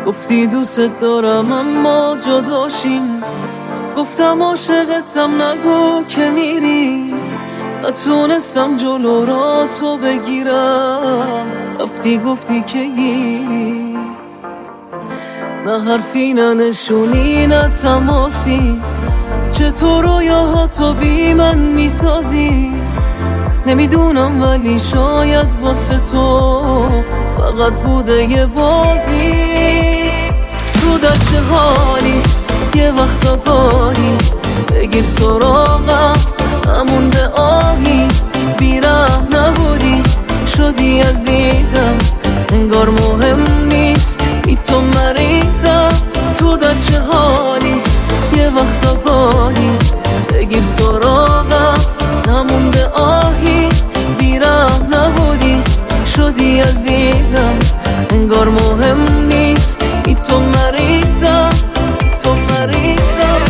گفتی دوست دارم اما جداشیم، گفتم عاشقتم نگو که میری. نتونستم جلو را تو بگیرم، رفتی گفتی که گیری. نه حرفی نه نشونی نه تماسی، چطور رویاهاتو بی من میسازی. نمیدونم ولی شاید واسه تو فقط بوده یه بازی. تو در چه حالی؟ یه وقت آگاهی بگیر سراغم، همون به آهی بیرم نبودی شدی عزیزم. انگار مهم نیست بی تو مریضم. تو در چه حالی؟ یه وقت آگاهی بگیر سراغم، همون به آهی بیرم نبودی شدی عزیزم. انگار مهم نیست بی تو مریضم. تو مریضم.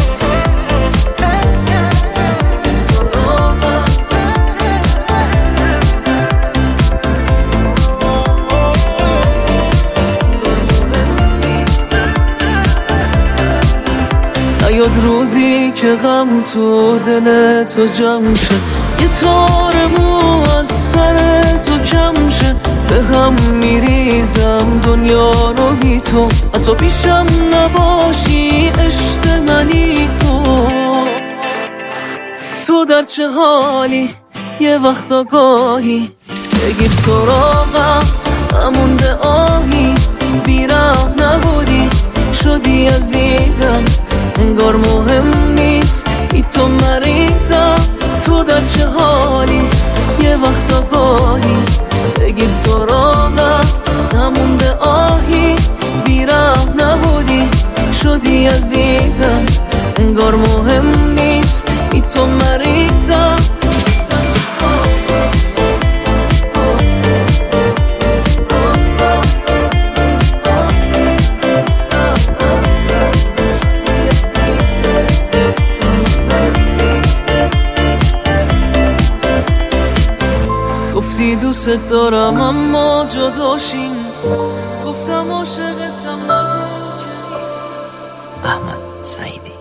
نیاد روزی که غم تو دل تو جمع شه، یه تار مو از سر تو کم شه. به هم میریزم دنیا رو بی تو، حتی پیشم نباشی عشق منی تو. تو در چه حالی؟ یه وقت آگاهی بگیر سراغم، همون به آهی بیرم نبودی شدی عزیزم. انگار مهم نیست بی تو مریضم. تو در چه حالی؟ یه وقت آگاهی بگیر سراغم، همون به آهی بیرم نبودی شدی عزیزم. انگار مهم نیست بی تو مریضم. گفتی دوست دارم اما جداشیم، گفتم عاشقتم نگو که. احمد سعیدی.